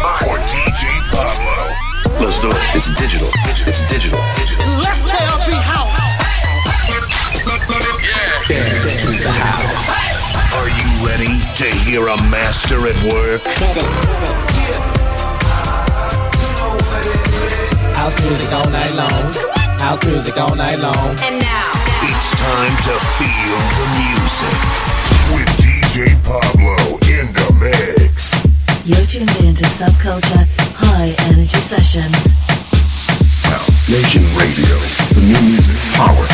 for DJ Pablo. Let's do it. It's digital. It's digital. Let there be house. Dance to the house. Are you ready to hear a master at work? House music all night long. House music all night long. And now It's time to feel the music with DJ Pablo in the mix. You're tuned in to Subculture High Energy Sessions. Nation Radio. The new music power.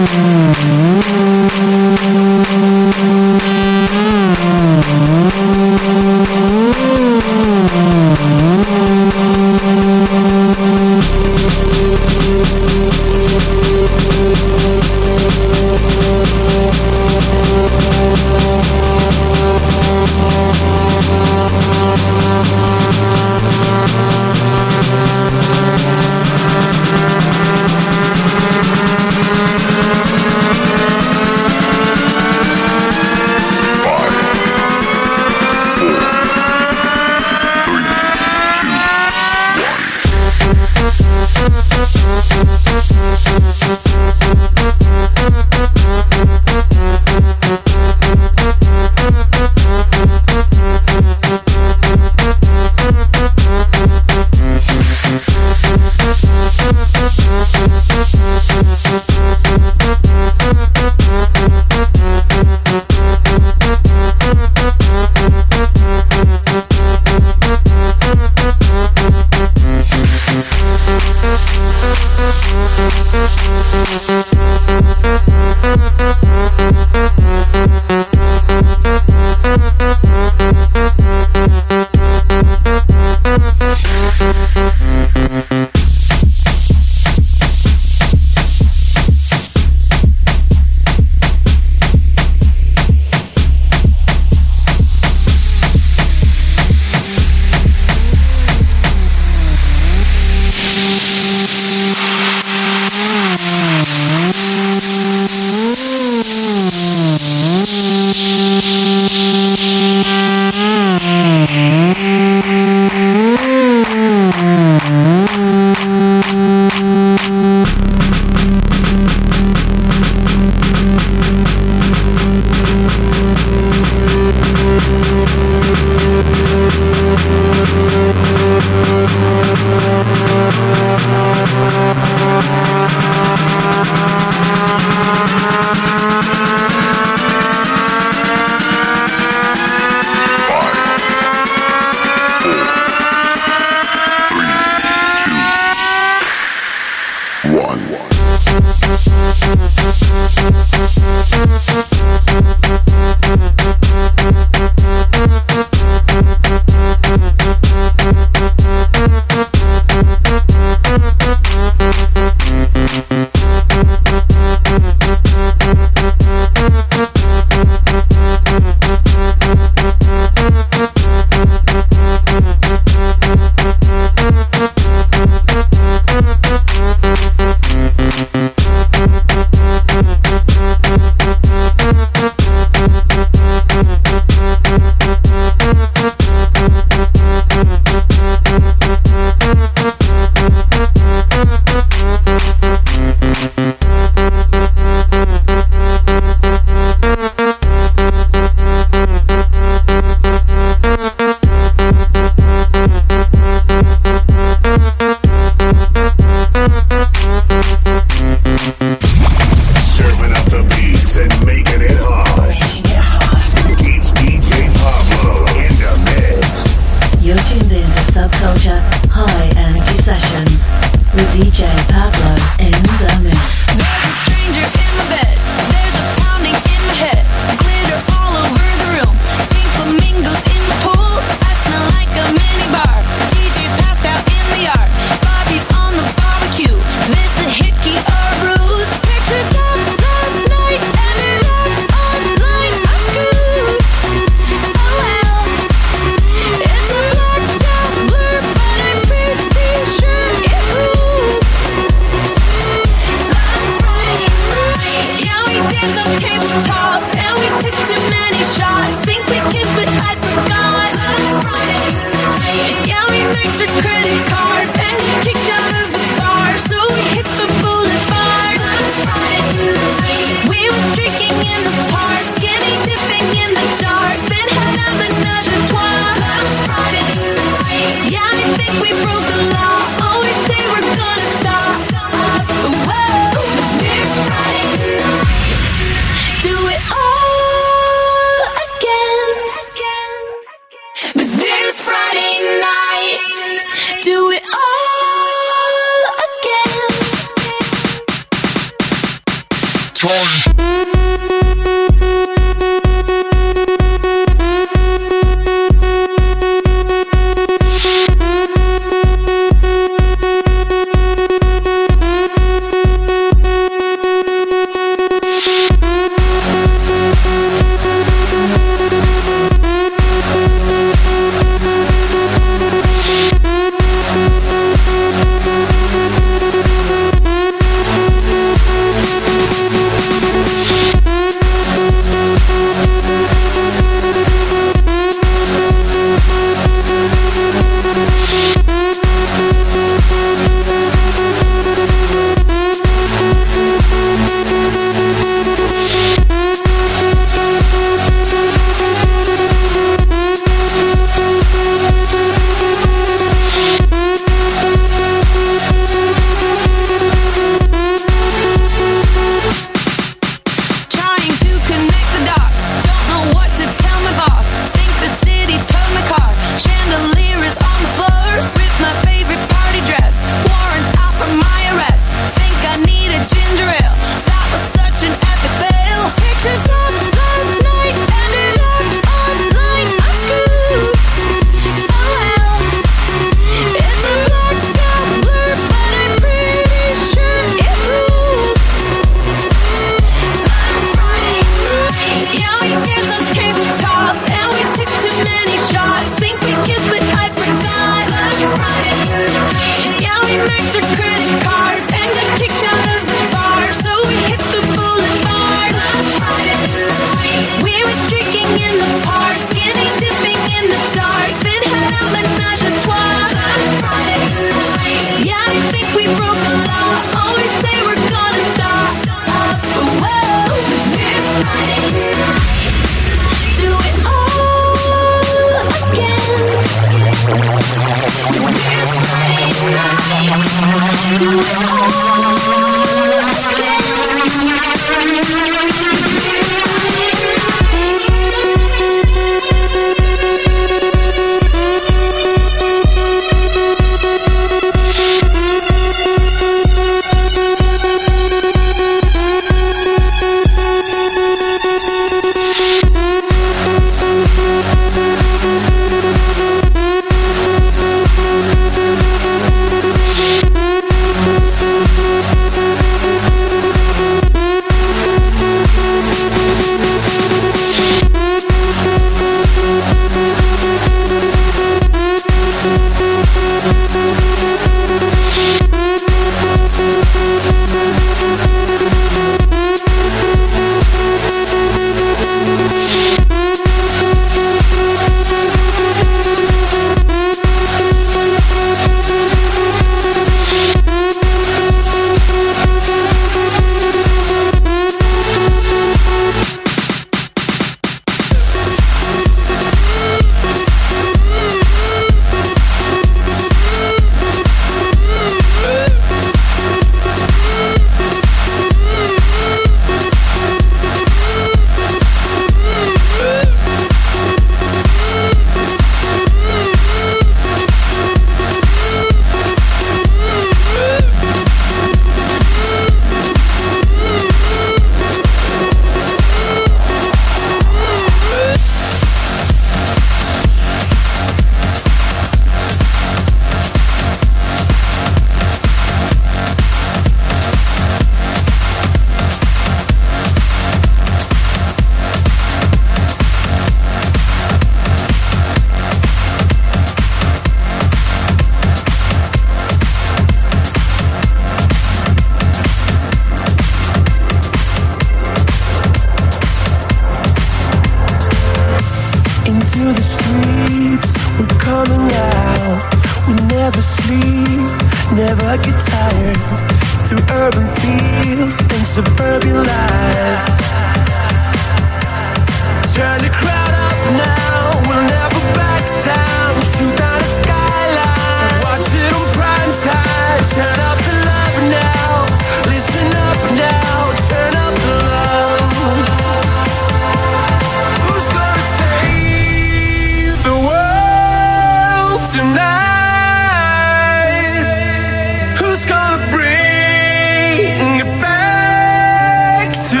Who's gonna bring it back to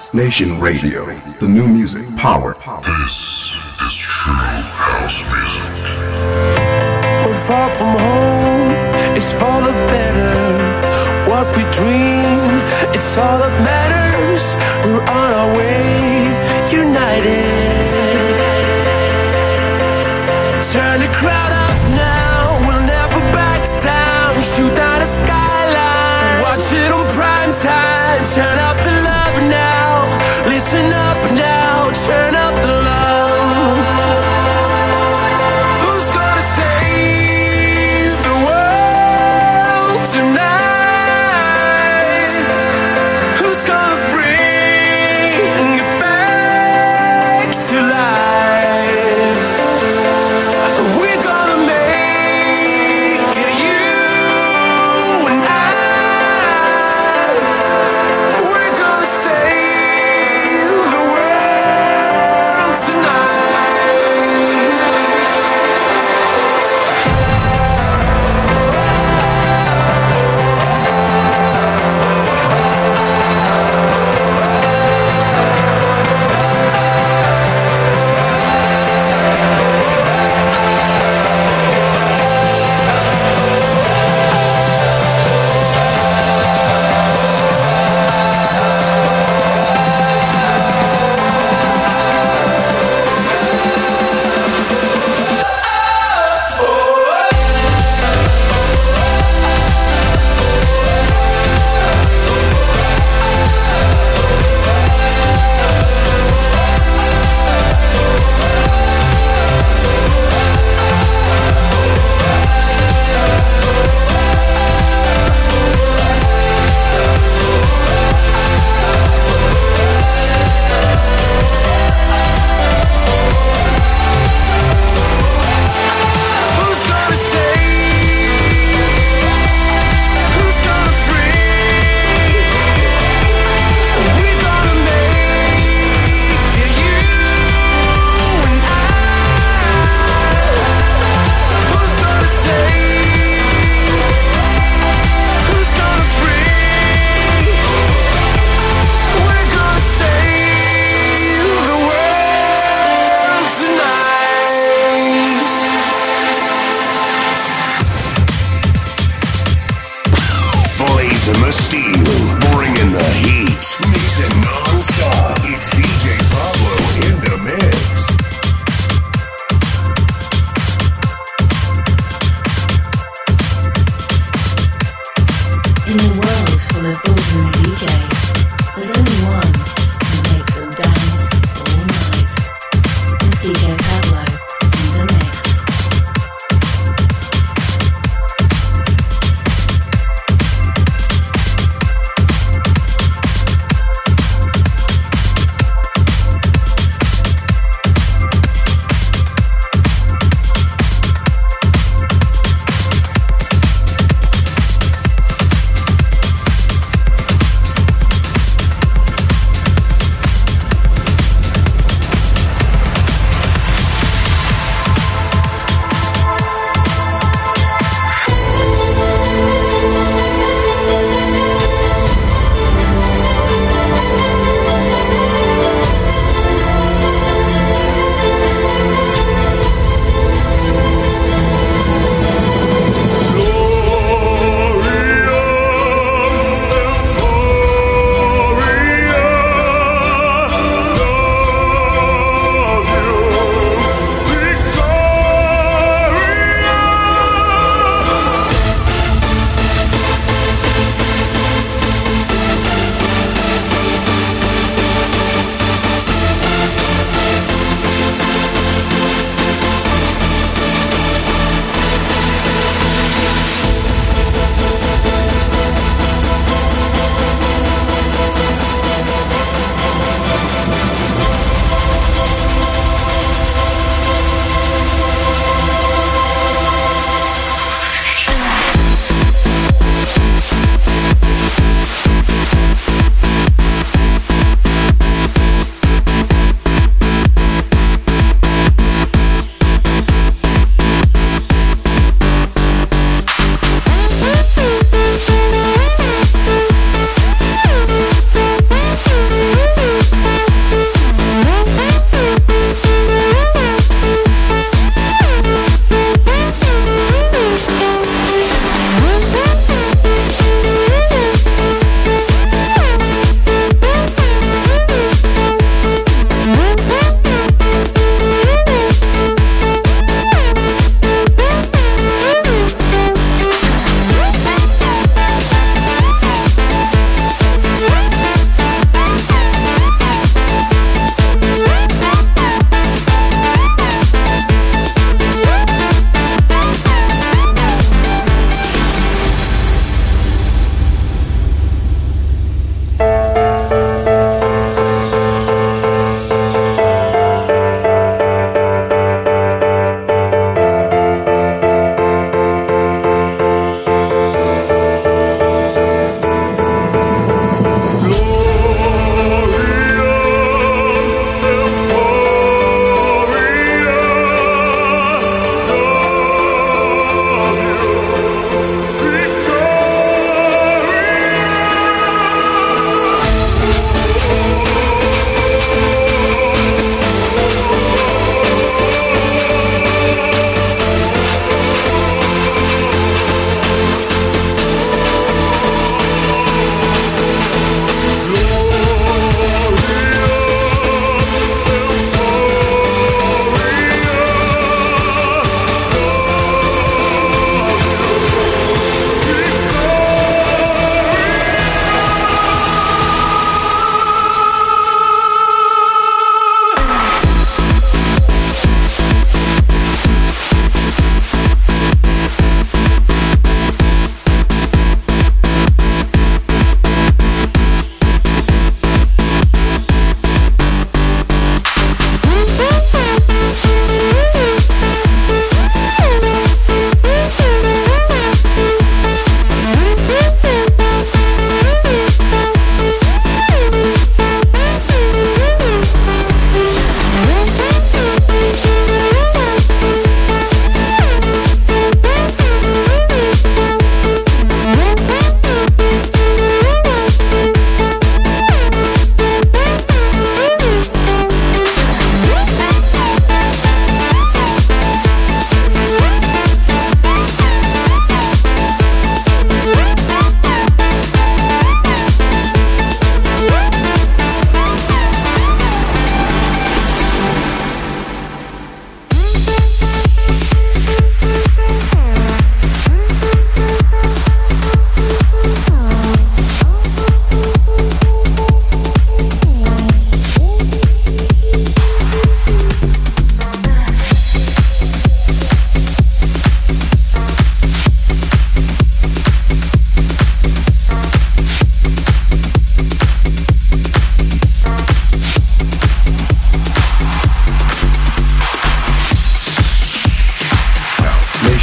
Nation Radio, the new music power. This is true house music. We're far from home, it's for the better. What we dream, it's all that matters. We're on our way, united. Turn the crowd up now, we'll never back down. Shoot down a skyline, watch it on prime time. Turn up the love now, listen up now, turn up the love. Who's gonna save the world tonight? Who's gonna bring it back to life? We're gonna make it, you and I. We're gonna save the world tonight. Who's gonna save? Who's gonna bring? We're gonna make it, you and I. Who's gonna save? Who's gonna bring? We're gonna save the world tonight. Blazing the steel, bringing the heat. Mixing non-stop. It's DJ Pablo in the mix. In a world full of ordinary DJs, there's only one who makes them dance all night. It's DJ Pablo in the mix.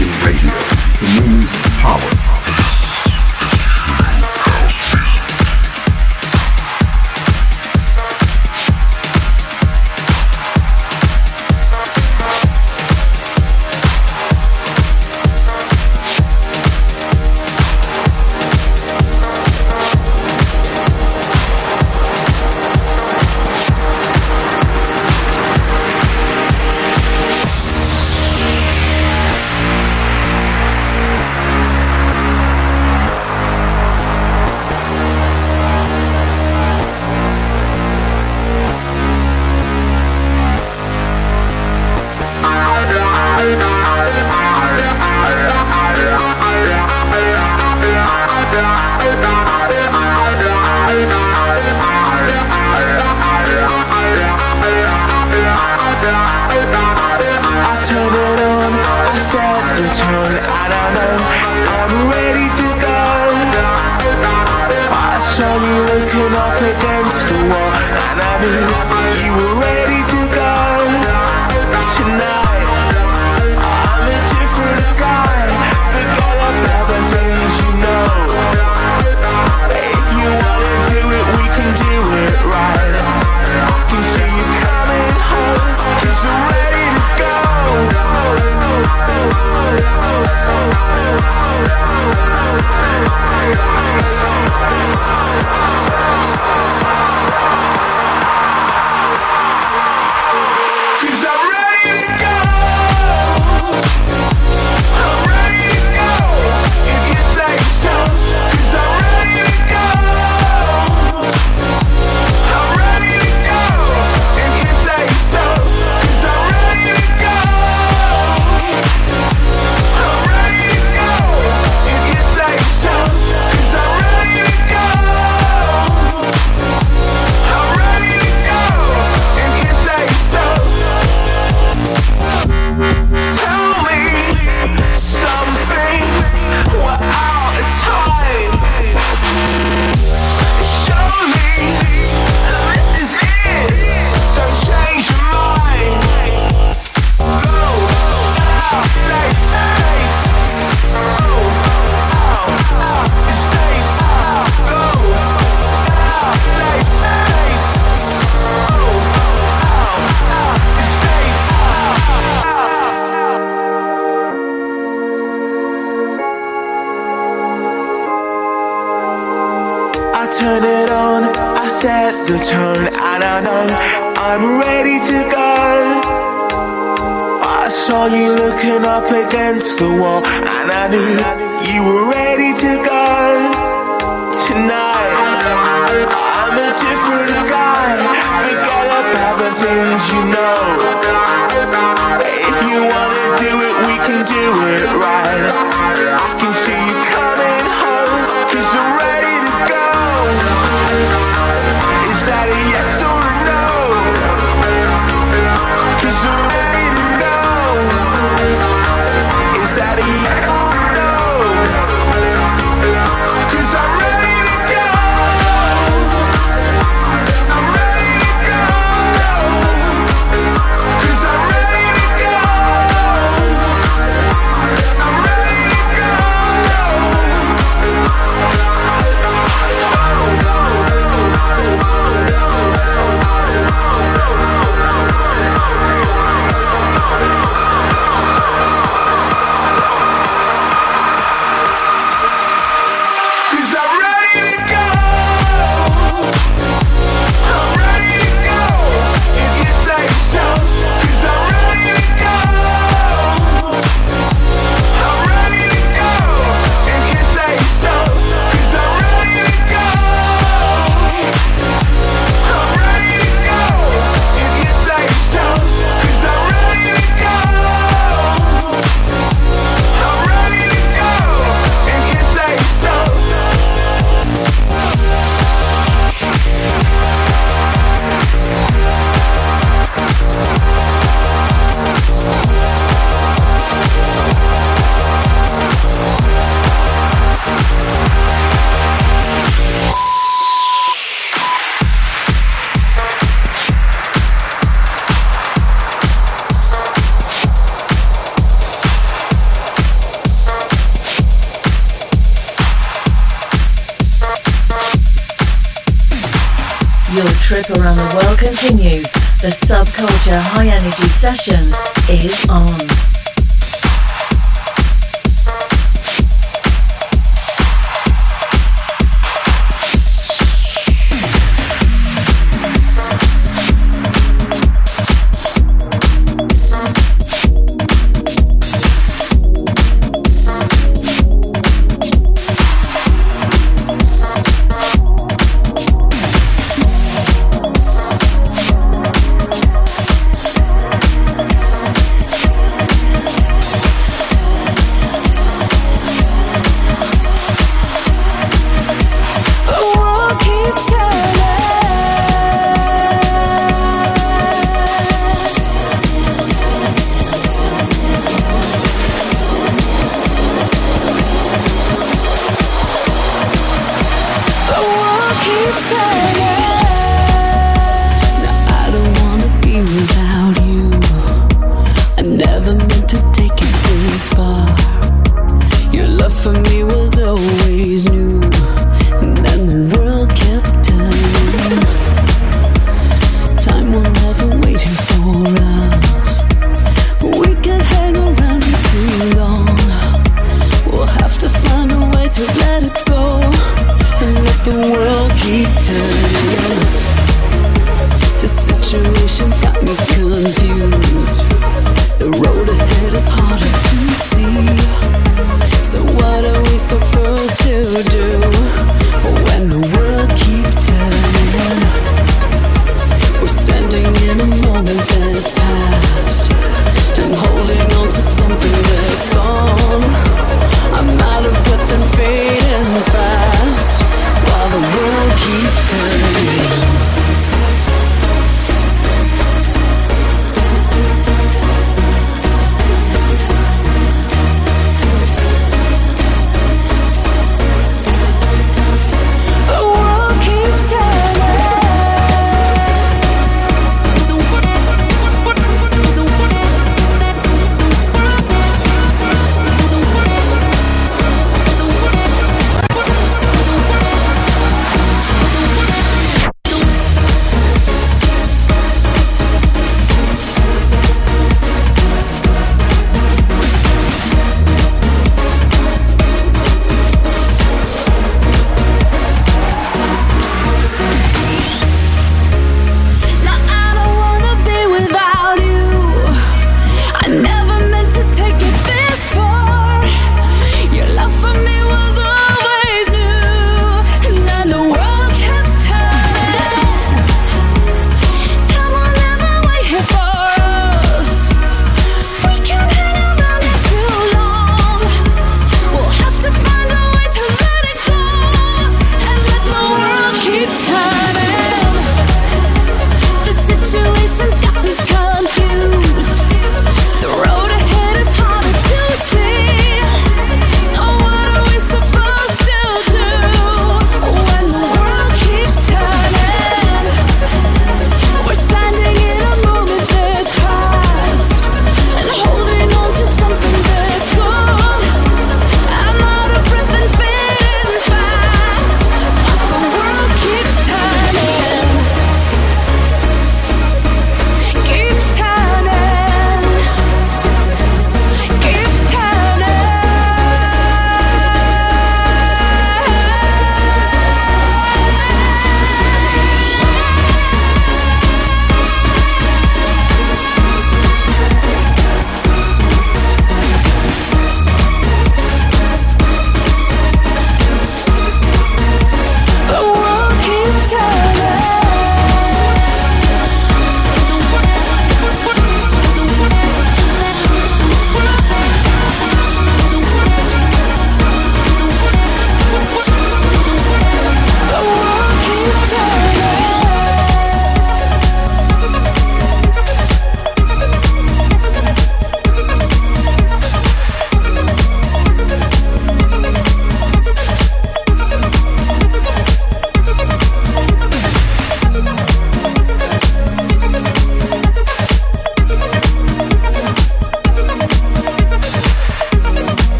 Nation Radio, the new music power. Turn it on, I set the tone, and I know I'm ready to go. I saw you looking up against the wall, and I knew you were ready to go. Tonight, I'm a different guy, forget about the things you know. If you wanna do it, we can do it right. I can see you coming home, 'cause you're ready to go. Is that a yes or a no? 'Cause you're ready to go. Is that a yes or a no? 'Cause I'm ready to go. I'm ready to go. 'Cause I'm ready to go. I'm ready to go. trip around the world continues. The Subculture High Energy Sessions is on.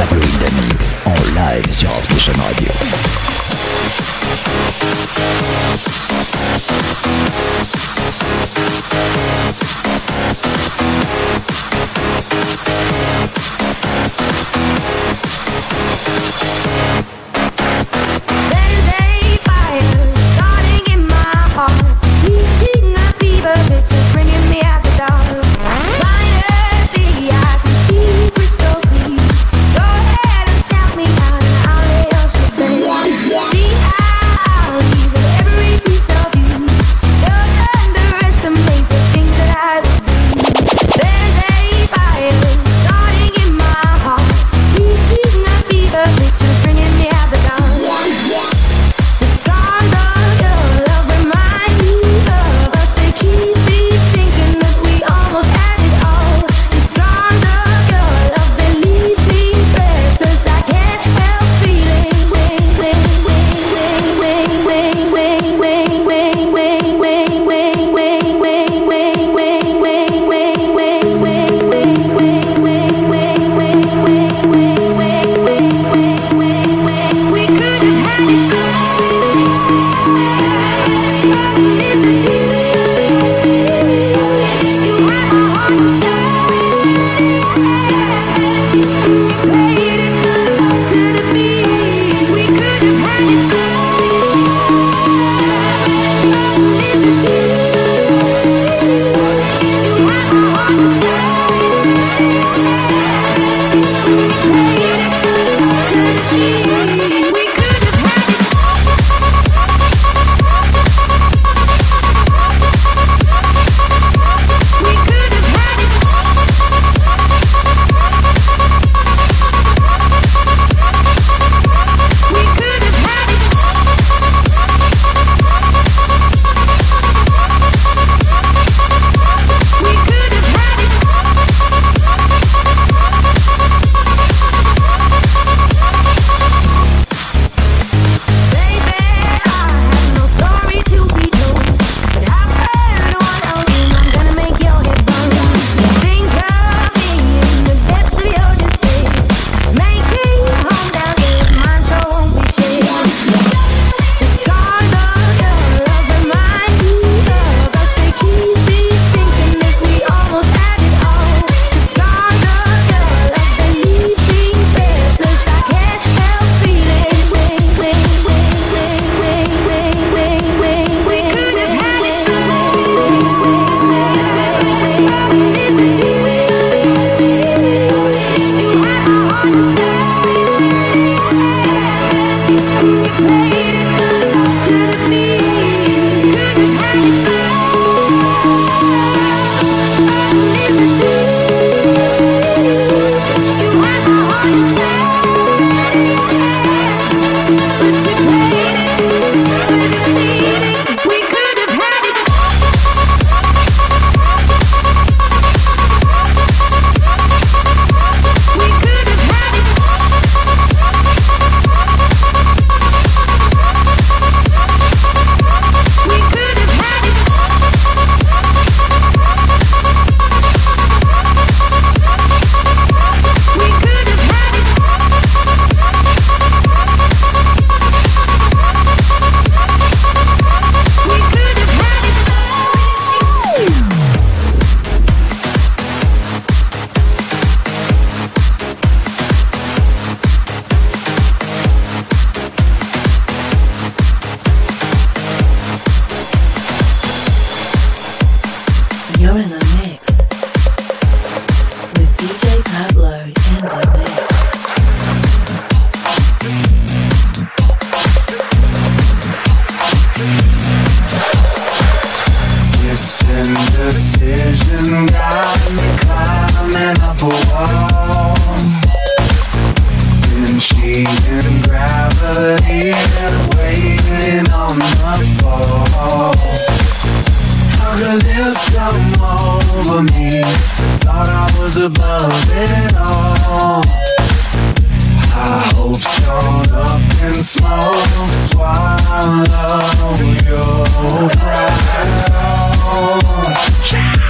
Pablo in the Mix en live sur House Nation Radio.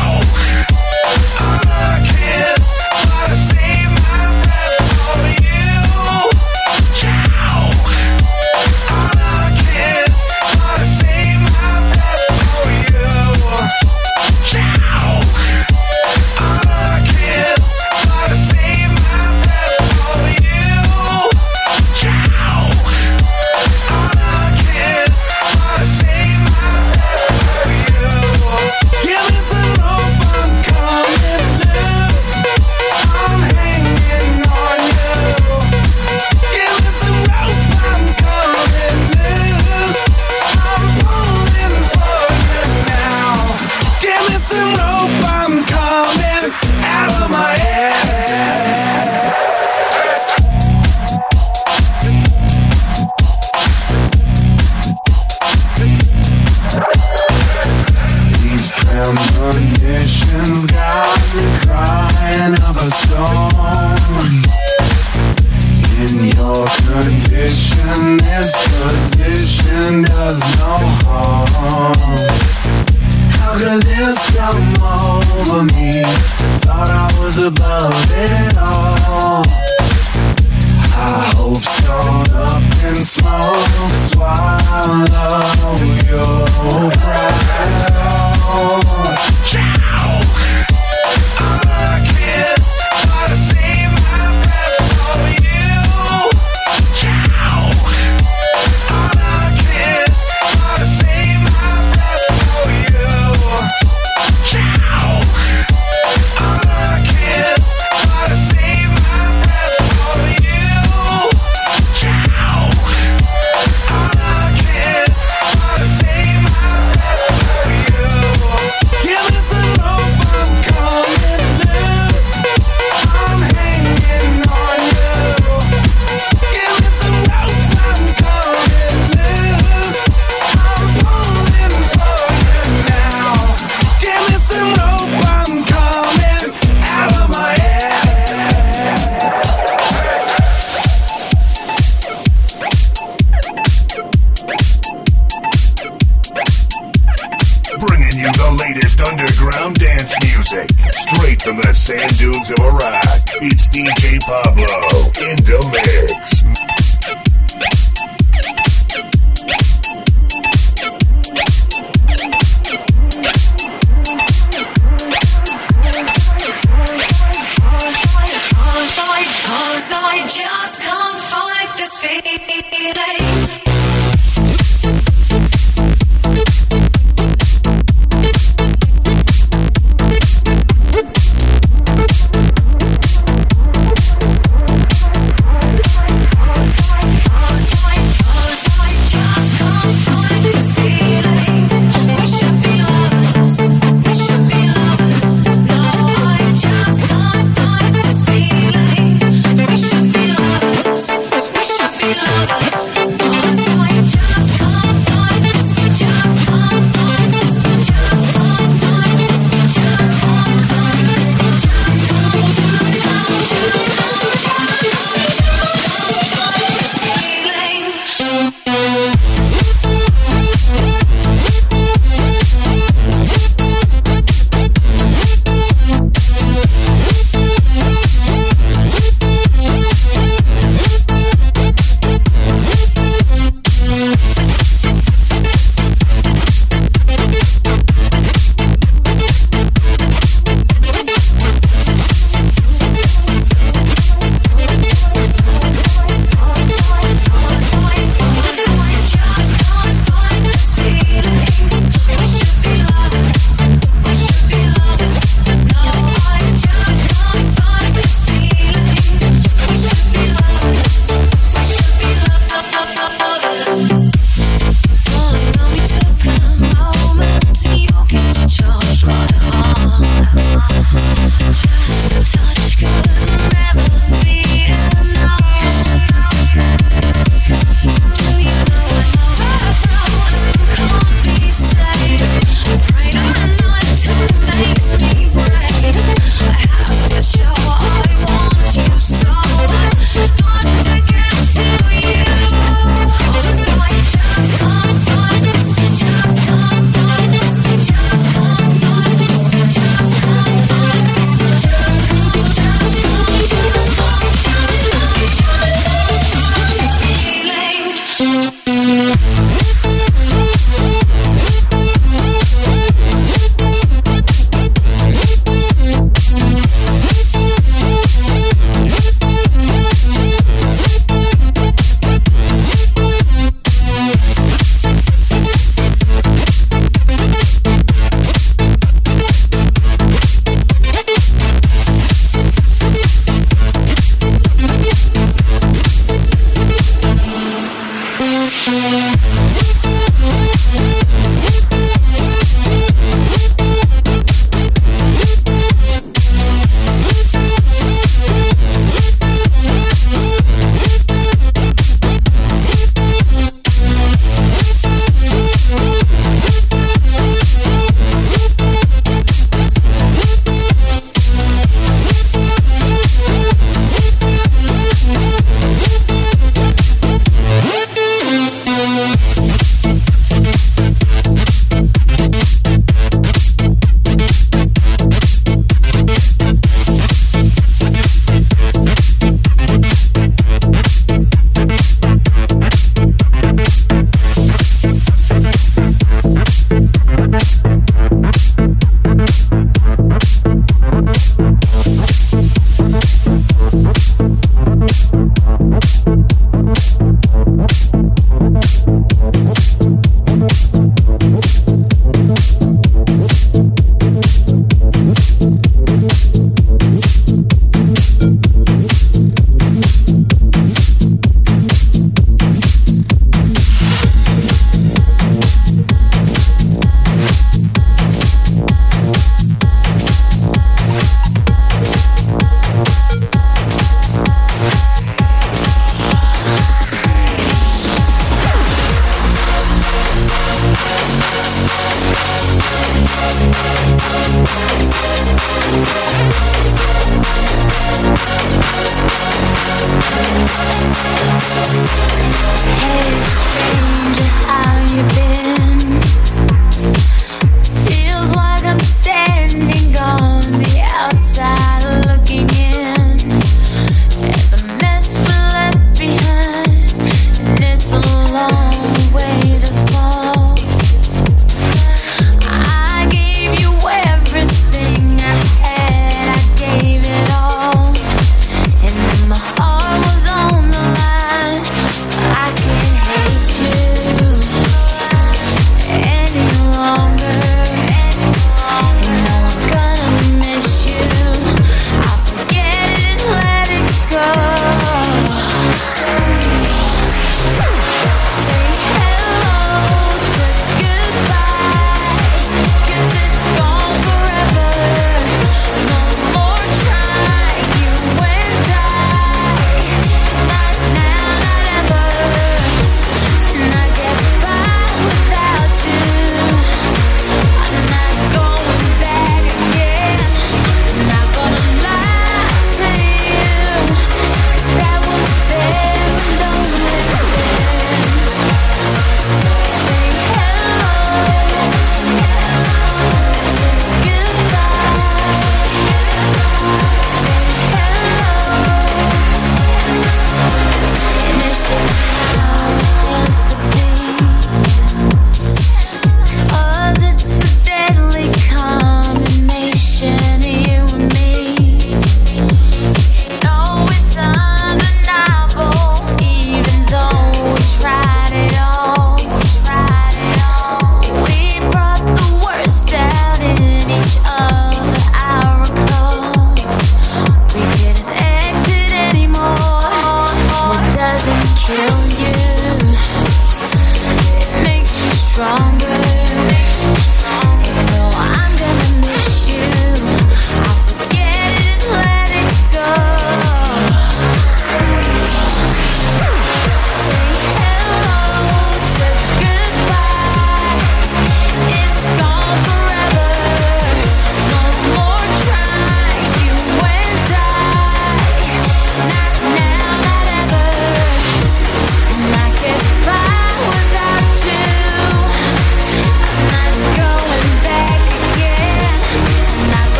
For you. sand dunes of Iraq. It's DJ Pablo in the mix. Cause I just can't fight this feeling.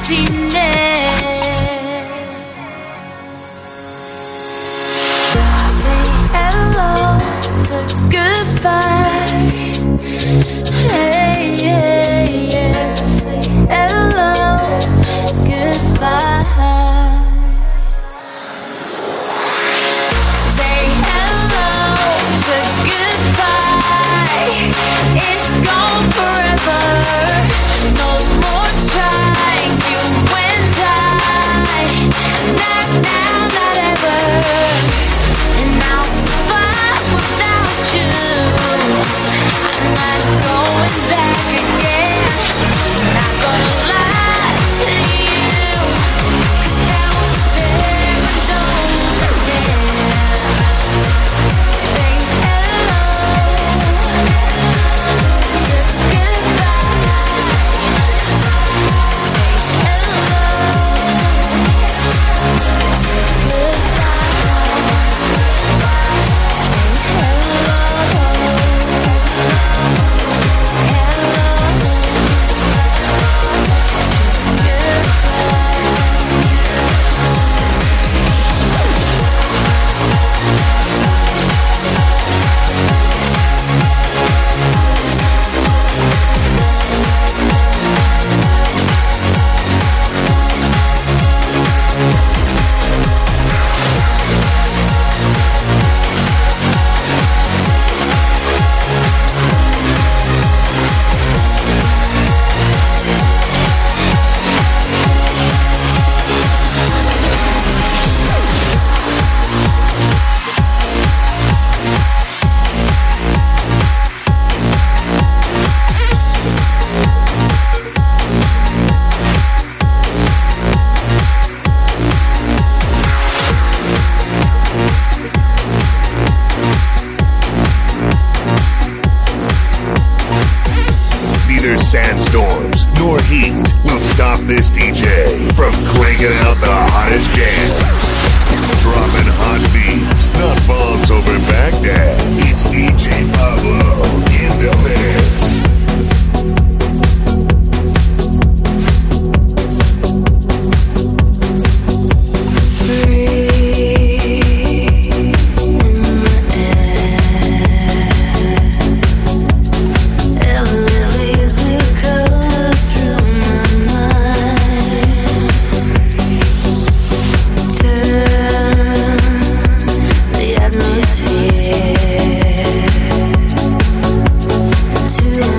sandstorms nor heat will stop this DJ from cranking out the hottest jams. Dropping hot beats, not bombs over Baghdad. It's DJ Pablo in the mix. To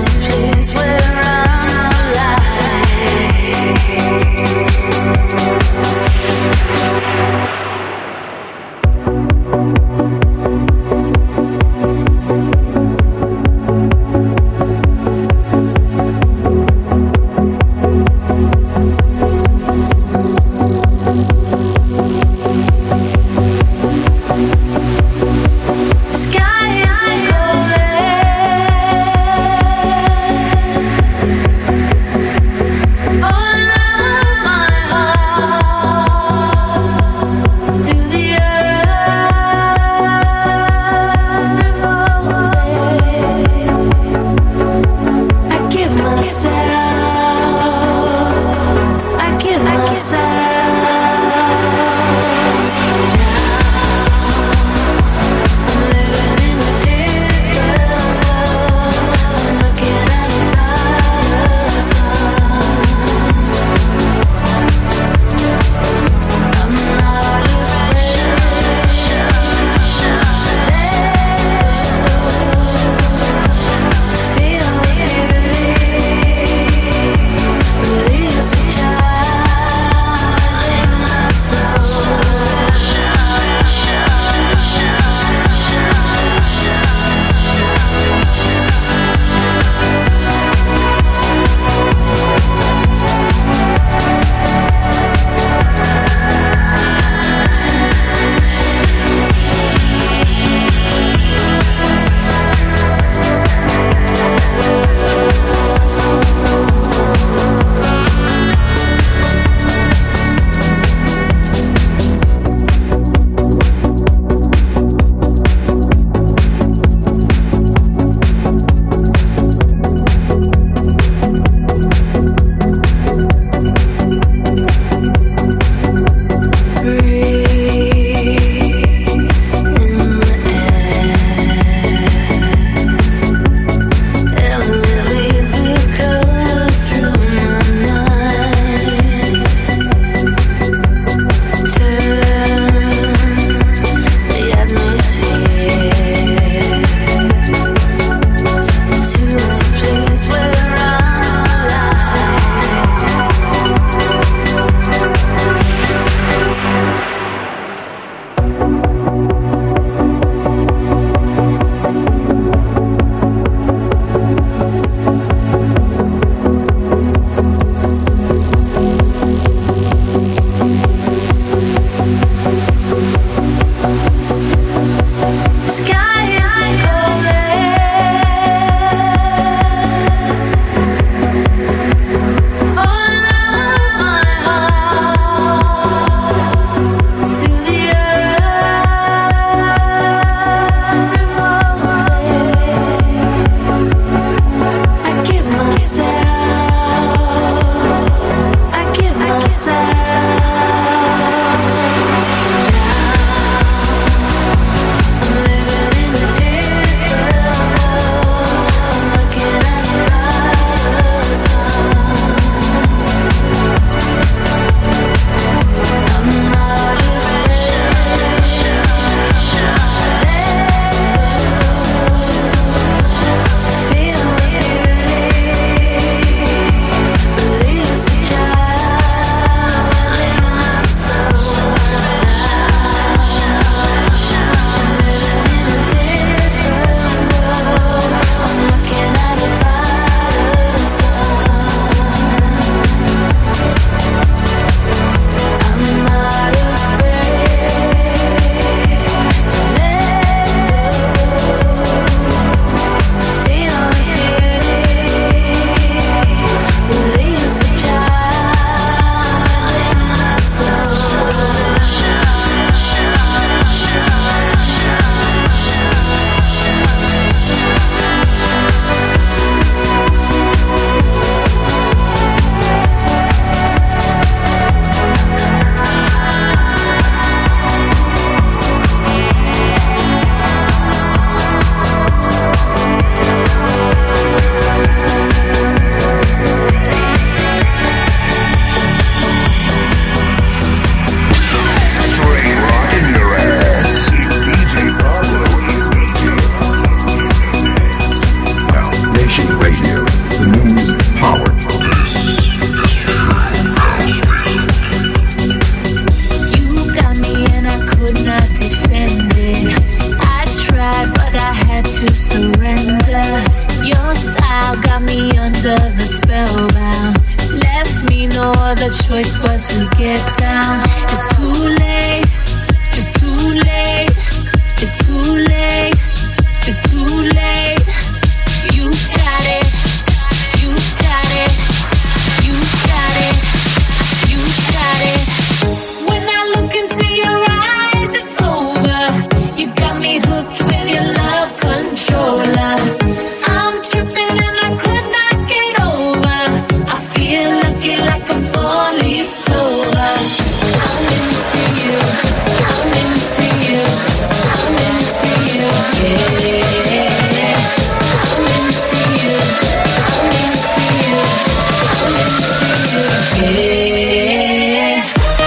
other choice but to get down. It's too late, it's too late, it's too late, it's too late. You got it, you got it, you got it, you got it. When I look into your eyes, it's over. You got me hooked with your love controller. I'm tripping and I could not get over. I feel lucky like a four-leaf clover. I'm into you, I'm into you, I'm into you, yeah. I'm into you, I'm into you, I'm into you, yeah.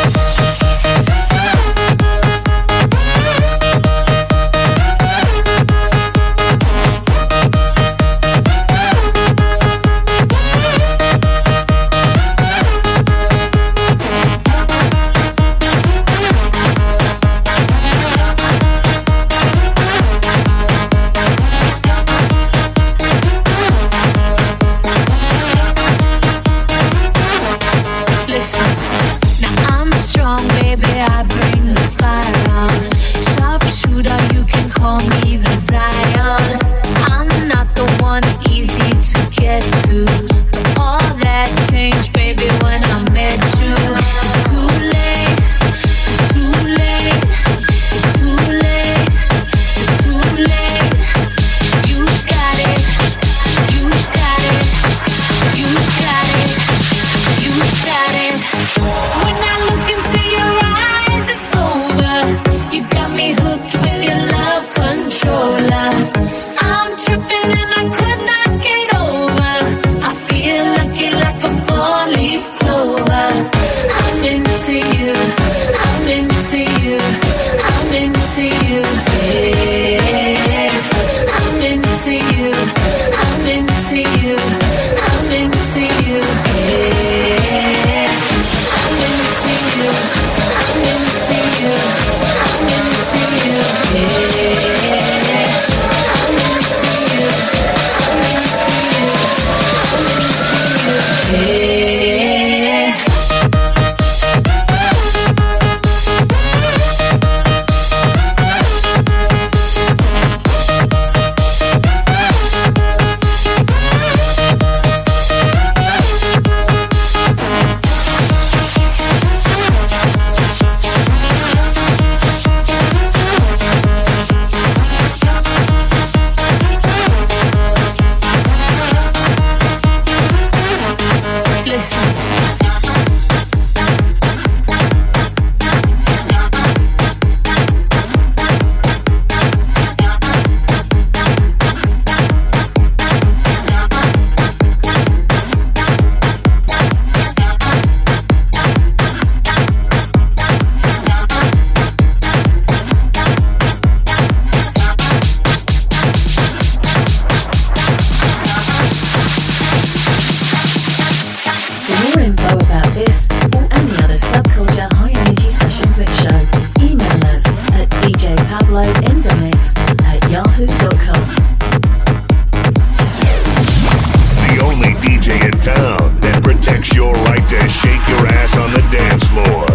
Listen, now I'm strong, baby, I bring the fire on. Sharpshooter, you can call me the Zion. I'm not the one easy to get to, but all that changed, baby, when I met you. It's too late, it's too late, it's too late, it's too late. You got it, you got it, you got it, you got it. When I look into your eyes, it's over. You got me hooked with your love controller. I'm tripping and I could not get over. I feel lucky like a four-leaf clover. I'm into you, I'm into you, I'm into you, yeah. I'm into you, I'm into you, I'm into you, yeah. I'm into you, I'm into you, I'm into you, yeah. I'm into you, I'm into you, I'm into you, yeah. Listen. For more info about this or any other subculture high energy sessions mix show, email us at djpablondomix@yahoo.com. The only DJ in town that protects your right to shake your ass on the dance floor.